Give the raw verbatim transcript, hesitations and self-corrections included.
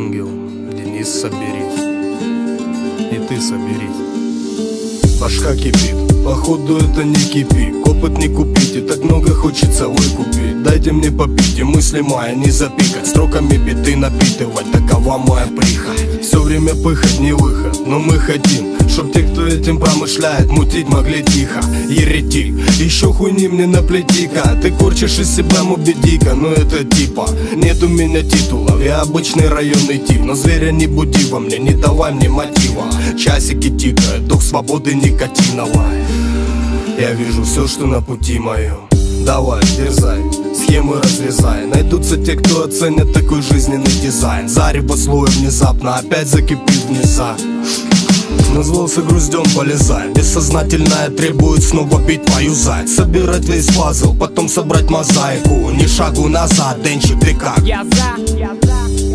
ангел, Денис, соберись. И ты соберись. Башка кипит, походу это не кипик. Опыт не купить, и так много хочется выкупить. Дайте мне попить, и мысли мои не запикать. Строками биты напитывать, такова моя прихоть. Все время пыхать не выход, но мы хотим, чтоб те, кто этим промышляет, мутить могли тихо. Еретик, еще хуйни мне наплети-ка. Ты корчишь из себя мубедика, но это типа. Нет у меня титулов, я обычный районный тип. Но зверя не буди во мне, не давай мне мотива. Часики тикают, дух свободы никотиновой. Я вижу все, что на пути моем. Давай, дерзай, схемы разрезай. Найдутся те, кто оценят такой жизненный дизайн. Зарево слоя внезапно опять закипит внезапно. Назвался груздем, полезай. Бессознательное требует снова бить твою зать. Собирать весь пазл, потом собрать мозаику. Ни шагу назад, денчик, ты как? Я за, я за.